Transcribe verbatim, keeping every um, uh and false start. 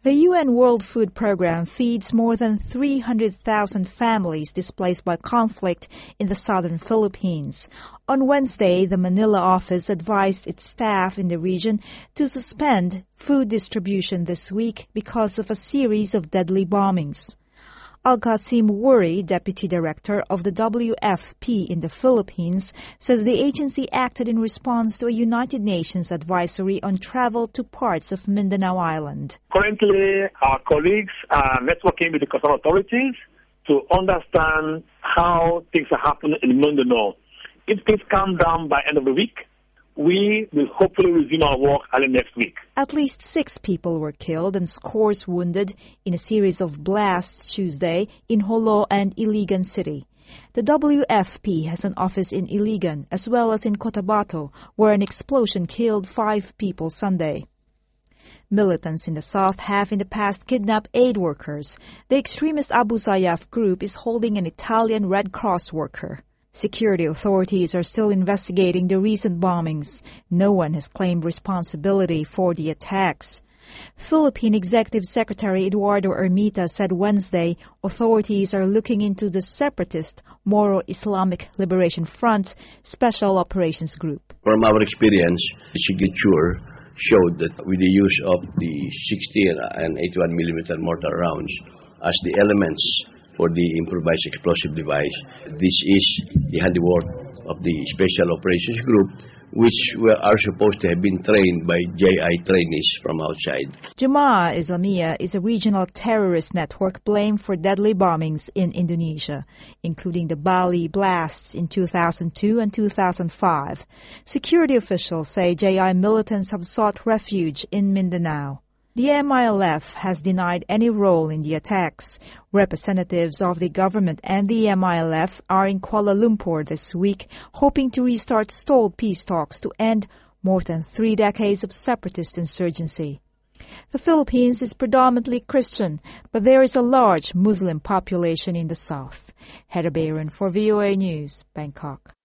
The U N World Food Programme feeds more than three hundred thousand families displaced by conflict in the southern Philippines. On Wednesday, the Manila office advised its staff in the region to suspend food distribution this week because of a series of deadly bombings. Al-Qasim Wuri, Deputy Director of the W F P in the Philippines, says the agency acted in response to a United Nations advisory on travel to parts of Mindanao Island. Currently, our colleagues are networking with the Qatar authorities to understand how things are happening in Mindanao. If things calm down by end of the week, we will hopefully resume our work early next week. At least six people were killed and scores wounded in a series of blasts Tuesday in Jolo and Iligan City. The W F P has an office in Iligan as well as in Cotabato, where an explosion killed five people Sunday. Militants in the south have in the past kidnapped aid workers. The extremist Abu Sayyaf group is holding an Italian Red Cross worker. Security authorities are still investigating the recent bombings. No one has claimed responsibility for the attacks. Philippine Executive Secretary Eduardo Ermita said Wednesday authorities are looking into the separatist Moro Islamic Liberation Front's Special Operations Group. From our experience, the signature showed that with the use of the sixty and eighty-one millimeter mortar rounds as the elements for the improvised explosive device, this is the handiwork of the Special Operations Group, which were, are supposed to have been trained by J I trainees from outside. Jemaah Islamiyah is a regional terrorist network blamed for deadly bombings in Indonesia, including the Bali blasts in two thousand two and two thousand five. Security officials say J I militants have sought refuge in Mindanao. The M I L F has denied any role in the attacks. Representatives of the government and the M I L F are in Kuala Lumpur this week, hoping to restart stalled peace talks to end more than three decades of separatist insurgency. The Philippines is predominantly Christian, but there is a large Muslim population in the south. Heather Bayron for V O A News, Bangkok.